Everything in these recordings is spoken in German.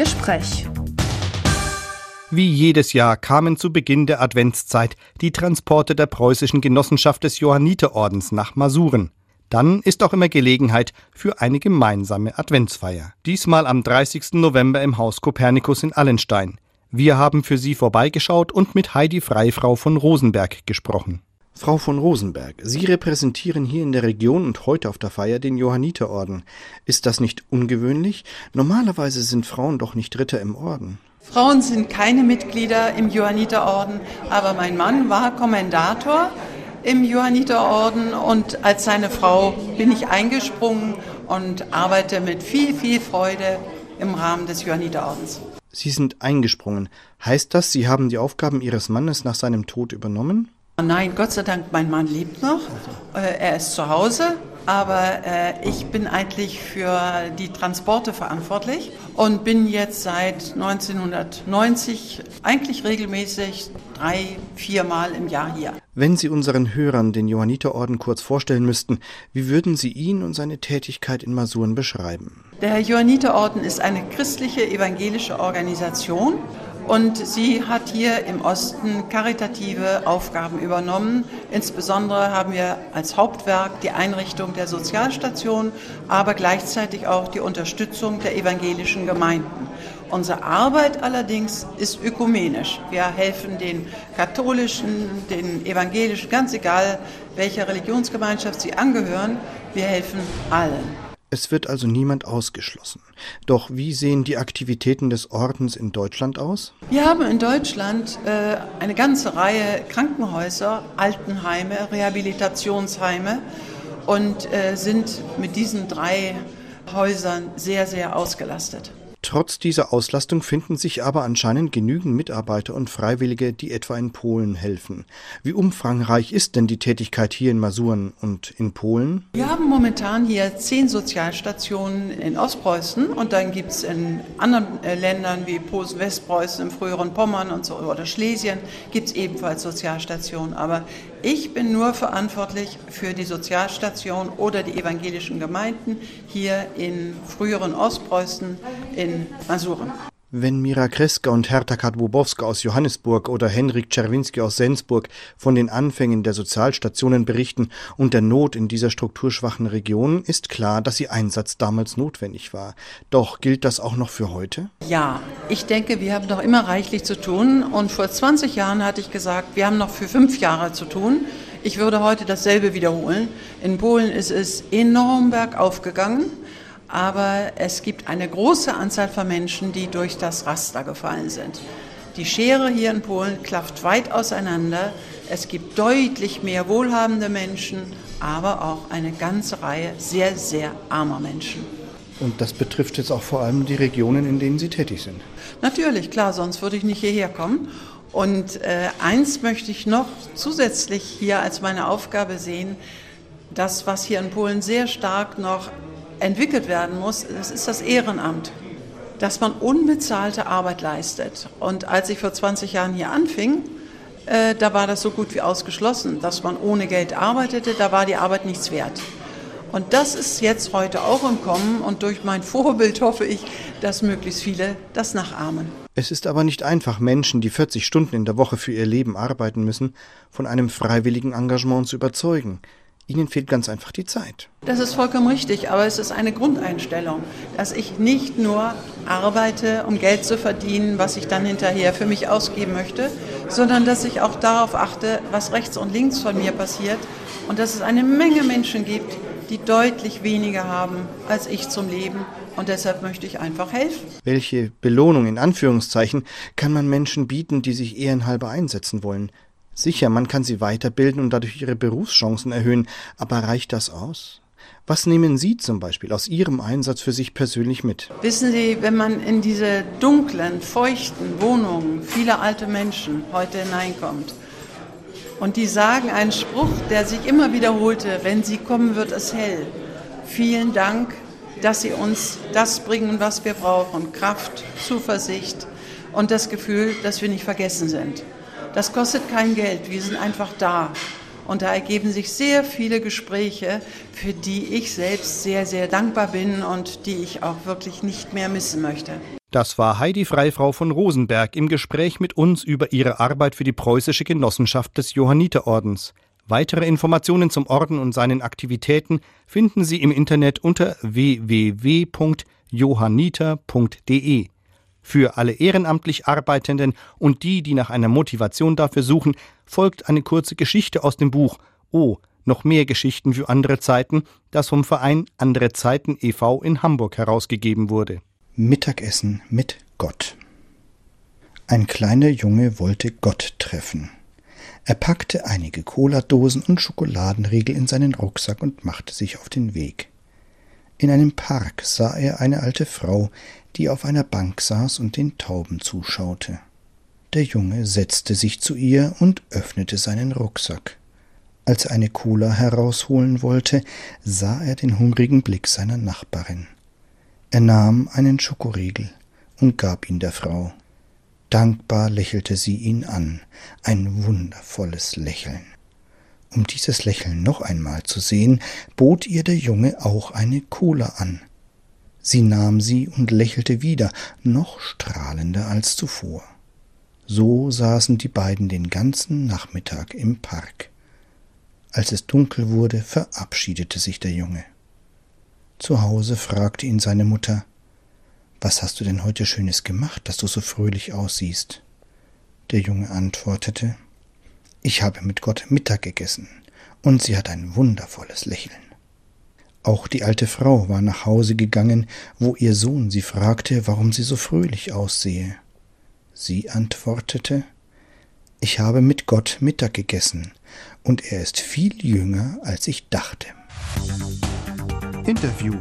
Gespräch. Wie jedes Jahr kamen zu Beginn der Adventszeit die Transporte der preußischen Genossenschaft des Johanniterordens nach Masuren. Dann ist auch immer Gelegenheit für eine gemeinsame Adventsfeier. Diesmal am 30. November im Haus Kopernikus in Allenstein. Wir haben für Sie vorbeigeschaut und mit Heidi Freifrau von Rosenberg gesprochen. Frau von Rosenberg, Sie repräsentieren hier in der Region und heute auf der Feier den Johanniterorden. Ist das nicht ungewöhnlich? Normalerweise sind Frauen doch nicht Ritter im Orden. Frauen sind keine Mitglieder im Johanniterorden, aber mein Mann war Kommendator im Johanniterorden und als seine Frau bin ich eingesprungen und arbeite mit viel, viel Freude im Rahmen des Johanniterordens. Sie sind eingesprungen. Heißt das, Sie haben die Aufgaben Ihres Mannes nach seinem Tod übernommen? Nein, Gott sei Dank, mein Mann lebt noch. Er ist zu Hause, aber ich bin eigentlich für die Transporte verantwortlich und bin jetzt seit 1990 eigentlich regelmäßig 3-4 Mal im Jahr hier. Wenn Sie unseren Hörern den Johanniterorden kurz vorstellen müssten, wie würden Sie ihn und seine Tätigkeit in Masuren beschreiben? Der Johanniterorden ist eine christliche evangelische Organisation. Und sie hat hier im Osten karitative Aufgaben übernommen. Insbesondere haben wir als Hauptwerk die Einrichtung der Sozialstation, aber gleichzeitig auch die Unterstützung der evangelischen Gemeinden. Unsere Arbeit allerdings ist ökumenisch. Wir helfen den katholischen, den evangelischen, ganz egal welcher Religionsgemeinschaft sie angehören, wir helfen allen. Es wird also niemand ausgeschlossen. Doch wie sehen die Aktivitäten des Ordens in Deutschland aus? Wir haben in Deutschland eine ganze Reihe Krankenhäuser, Altenheime, Rehabilitationsheime und sind mit diesen 3 Häusern sehr, sehr ausgelastet. Trotz dieser Auslastung finden sich aber anscheinend genügend Mitarbeiter und Freiwillige, die etwa in Polen helfen. Wie umfangreich ist denn die Tätigkeit hier in Masuren und in Polen? Wir haben momentan hier 10 Sozialstationen in Ostpreußen und dann gibt es in anderen Ländern wie Posen, Westpreußen, im früheren Pommern und so oder Schlesien gibt es ebenfalls Sozialstationen. Aber ich bin nur verantwortlich für die Sozialstation oder die evangelischen Gemeinden hier in früheren Ostpreußen in Masuren. Wenn Mira Kreska und Herta Kadłubowska aus Johannesburg oder Henryk Czerwinski aus Sensburg von den Anfängen der Sozialstationen berichten und der Not in dieser strukturschwachen Region, ist klar, dass ihr Einsatz damals notwendig war. Doch gilt das auch noch für heute? Ja, ich denke, wir haben noch immer reichlich zu tun und vor 20 Jahren hatte ich gesagt, wir haben noch für 5 Jahre zu tun. Ich würde heute dasselbe wiederholen. In Polen ist es enorm bergauf gegangen. Aber es gibt eine große Anzahl von Menschen, die durch das Raster gefallen sind. Die Schere hier in Polen klafft weit auseinander. Es gibt deutlich mehr wohlhabende Menschen, aber auch eine ganze Reihe sehr, sehr armer Menschen. Und das betrifft jetzt auch vor allem die Regionen, in denen Sie tätig sind? Natürlich, klar, sonst würde ich nicht hierher kommen. Und eins möchte ich noch zusätzlich hier als meine Aufgabe sehen, das, was hier in Polen sehr stark noch entwickelt werden muss, das ist das Ehrenamt, dass man unbezahlte Arbeit leistet. Und als ich vor 20 Jahren hier anfing, da war das so gut wie ausgeschlossen, dass man ohne Geld arbeitete, da war die Arbeit nichts wert. Und das ist jetzt heute auch im Kommen und durch mein Vorbild hoffe ich, dass möglichst viele das nachahmen. Es ist aber nicht einfach, Menschen, die 40 Stunden in der Woche für ihr Leben arbeiten müssen, von einem freiwilligen Engagement zu überzeugen. Ihnen fehlt ganz einfach die Zeit. Das ist vollkommen richtig, aber es ist eine Grundeinstellung, dass ich nicht nur arbeite, um Geld zu verdienen, was ich dann hinterher für mich ausgeben möchte, sondern dass ich auch darauf achte, was rechts und links von mir passiert und dass es eine Menge Menschen gibt, die deutlich weniger haben als ich zum Leben und deshalb möchte ich einfach helfen. Welche Belohnung in Anführungszeichen kann man Menschen bieten, die sich ehrenhalber einsetzen wollen? Sicher, man kann sie weiterbilden und dadurch ihre Berufschancen erhöhen, aber reicht das aus? Was nehmen Sie zum Beispiel aus Ihrem Einsatz für sich persönlich mit? Wissen Sie, wenn man in diese dunklen, feuchten Wohnungen vieler alte Menschen heute hineinkommt und die sagen einen Spruch, der sich immer wiederholte, wenn Sie kommen, wird es hell. Vielen Dank, dass Sie uns das bringen, was wir brauchen, Kraft, Zuversicht und das Gefühl, dass wir nicht vergessen sind. Das kostet kein Geld, wir sind einfach da. Und da ergeben sich sehr viele Gespräche, für die ich selbst sehr, sehr dankbar bin und die ich auch wirklich nicht mehr missen möchte. Das war Heidi Freifrau von Rosenberg im Gespräch mit uns über ihre Arbeit für die preußische Genossenschaft des Johanniterordens. Weitere Informationen zum Orden und seinen Aktivitäten finden Sie im Internet unter www.johanniter.de. Für alle ehrenamtlich Arbeitenden und die nach einer Motivation dafür suchen, folgt eine kurze Geschichte aus dem Buch »Oh, noch mehr Geschichten für andere Zeiten«, das vom Verein Andere Zeiten e.V. in Hamburg herausgegeben wurde. Mittagessen mit Gott. Ein kleiner Junge wollte Gott treffen. Er packte einige Cola-Dosen und Schokoladenriegel in seinen Rucksack und machte sich auf den Weg. In einem Park sah er eine alte Frau, die auf einer Bank saß und den Tauben zuschaute. Der Junge setzte sich zu ihr und öffnete seinen Rucksack. Als er eine Cola herausholen wollte, sah er den hungrigen Blick seiner Nachbarin. Er nahm einen Schokoriegel und gab ihn der Frau. Dankbar lächelte sie ihn an, ein wundervolles Lächeln. Um dieses Lächeln noch einmal zu sehen, bot ihr der Junge auch eine Cola an. Sie nahm sie und lächelte wieder, noch strahlender als zuvor. So saßen die beiden den ganzen Nachmittag im Park. Als es dunkel wurde, verabschiedete sich der Junge. Zu Hause fragte ihn seine Mutter: »Was hast du denn heute Schönes gemacht, dass du so fröhlich aussiehst?« Der Junge antwortete: »Ich habe mit Gott Mittag gegessen, und sie hat ein wundervolles Lächeln.« Auch die alte Frau war nach Hause gegangen, wo ihr Sohn sie fragte, warum sie so fröhlich aussehe. Sie antwortete: »Ich habe mit Gott Mittag gegessen, und er ist viel jünger, als ich dachte.« Interview.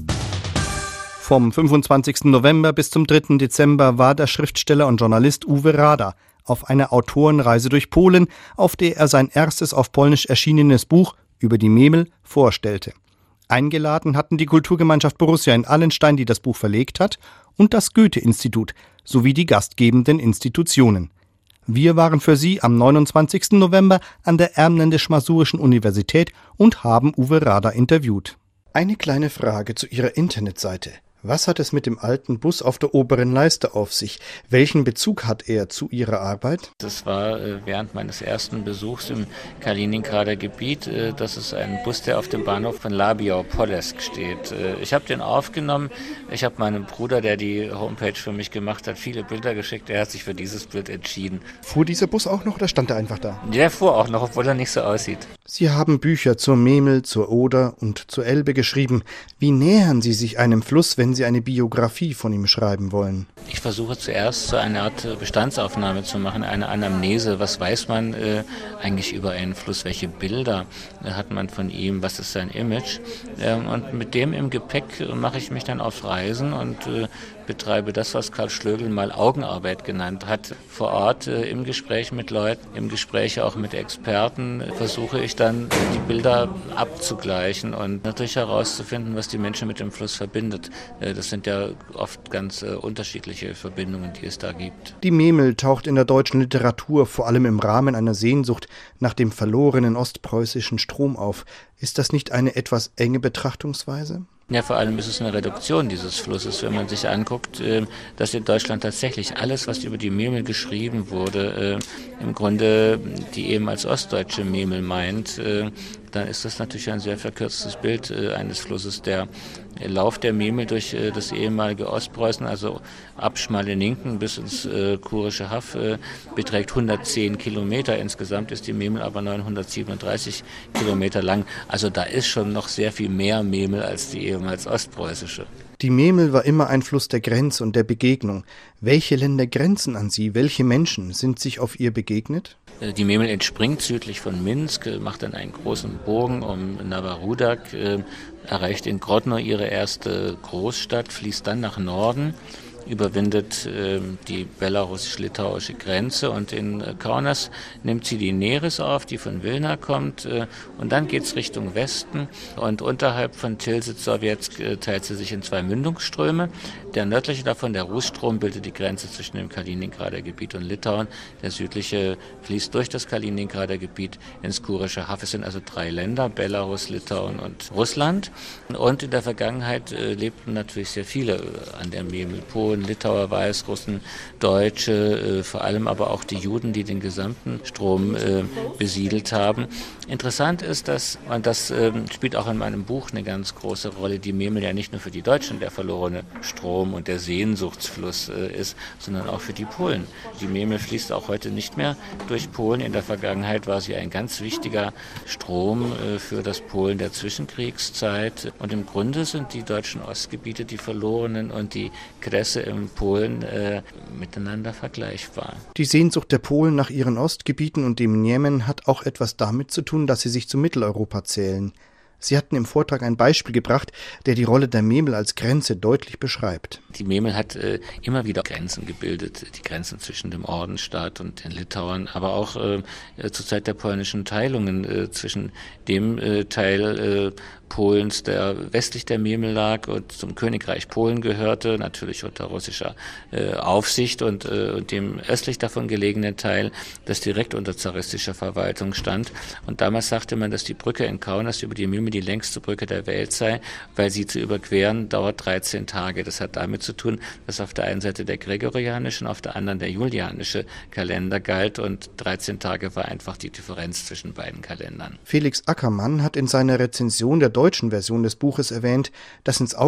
Vom 25. November bis zum 3. Dezember war der Schriftsteller und Journalist Uwe Rader auf einer Autorenreise durch Polen, auf der er sein erstes auf Polnisch erschienenes Buch über die Memel vorstellte. Eingeladen hatten die Kulturgemeinschaft Borussia in Allenstein, die das Buch verlegt hat, und das Goethe-Institut sowie die gastgebenden Institutionen. Wir waren für Sie am 29. November an der Ermländisch-Masurischen Universität und haben Uwe Rader interviewt. Eine kleine Frage zu Ihrer Internetseite. Was hat es mit dem alten Bus auf der Oberen Leiste auf sich? Welchen Bezug hat er zu Ihrer Arbeit? Das war während meines ersten Besuchs im Kaliningrader Gebiet. Das ist ein Bus, der auf dem Bahnhof von Labiau-Polesk steht. Ich habe den aufgenommen. Ich habe meinem Bruder, der die Homepage für mich gemacht hat, viele Bilder geschickt. Er hat sich für dieses Bild entschieden. Fuhr dieser Bus auch noch oder stand er einfach da? Der fuhr auch noch, obwohl er nicht so aussieht. Sie haben Bücher zur Memel, zur Oder und zur Elbe geschrieben. Wie nähern Sie sich einem Fluss, wenn Sie eine Biografie von ihm schreiben wollen? Ich versuche zuerst so eine Art Bestandsaufnahme zu machen, eine Anamnese. Was weiß man eigentlich über einen Fluss? Welche Bilder hat man von ihm? Was ist sein Image? Und mit dem im Gepäck mache ich mich dann auf Reisen und betreibe das, was Karl Schlögl mal Augenarbeit genannt hat. Vor Ort im Gespräch mit Leuten, im Gespräch auch mit Experten, versuche ich dann die Bilder abzugleichen und natürlich herauszufinden, was die Menschen mit dem Fluss verbindet. Das sind ja oft ganz unterschiedliche Verbindungen, die es da gibt. Die Memel taucht in der deutschen Literatur vor allem im Rahmen einer Sehnsucht nach dem verlorenen ostpreußischen Strom auf. Ist das nicht eine etwas enge Betrachtungsweise? Ja, vor allem ist es eine Reduktion dieses Flusses, wenn man sich anguckt, dass in Deutschland tatsächlich alles, was über die Memel geschrieben wurde, im Grunde die ehemals ostdeutsche Memel meint. Dann ist das natürlich ein sehr verkürztes Bild eines Flusses. Der Lauf der Memel durch das ehemalige Ostpreußen, also ab Schmaleningken bis ins Kurische Haff, beträgt 110 Kilometer. Insgesamt ist die Memel aber 937 Kilometer lang. Also da ist schon noch sehr viel mehr Memel als die ehemals ostpreußische. Die Memel war immer ein Fluss der Grenze und der Begegnung. Welche Länder grenzen an sie? Welche Menschen sind sich auf ihr begegnet? Die Memel entspringt südlich von Minsk, macht dann einen großen Bogen um Nowarudak, erreicht in Grodno ihre erste Großstadt, fließt dann nach Norden, überwindet die belarussisch-litauische Grenze und in Kaunas nimmt sie die Neris auf, die von Wilna kommt, und dann geht es Richtung Westen und unterhalb von Tilsit-Sowjetsk teilt sie sich in zwei Mündungsströme. Der nördliche davon, der Russtrom, bildet die Grenze zwischen dem Kaliningrader Gebiet und Litauen. Der südliche fließt durch das Kaliningrader Gebiet ins Kurische Haff. Es sind also 3 Länder, Belarus, Litauen und Russland. Und in der Vergangenheit lebten natürlich sehr viele an der Memel. Polen, Polen, Litauer, Weißrussen, Deutsche, vor allem aber auch die Juden, die den gesamten Strom besiedelt haben. Interessant ist, dass man das spielt auch in meinem Buch eine ganz große Rolle, die Memel ja nicht nur für die Deutschen der verlorene Strom und der Sehnsuchtsfluss ist, sondern auch für die Polen. Die Memel fließt auch heute nicht mehr durch Polen. In der Vergangenheit war sie ein ganz wichtiger Strom für das Polen der Zwischenkriegszeit. Und im Grunde sind die deutschen Ostgebiete, die verlorenen, und die Kresy in Polen miteinander vergleichbar. Die Sehnsucht der Polen nach ihren Ostgebieten und dem Niemen hat auch etwas damit zu tun, dass sie sich zu Mitteleuropa zählen. Sie hatten im Vortrag ein Beispiel gebracht, der die Rolle der Memel als Grenze deutlich beschreibt. Die Memel hat immer wieder Grenzen gebildet, die Grenzen zwischen dem Ordensstaat und den Litauern, aber auch zur Zeit der polnischen Teilungen zwischen dem Teil Polens, der westlich der Memel lag und zum Königreich Polen gehörte, natürlich unter russischer Aufsicht, und dem östlich davon gelegenen Teil, das direkt unter zaristischer Verwaltung stand. Und damals sagte man, dass die Brücke in Kaunas über die Memel die längste Brücke der Welt sei, weil sie zu überqueren dauert 13 Tage. Das hat damit zu tun, dass auf der einen Seite der gregorianische und auf der anderen der julianische Kalender galt, und 13 Tage war einfach die Differenz zwischen beiden Kalendern. Felix Ackermann hat in seiner Rezension der deutschen Version des Buches erwähnt, dass ins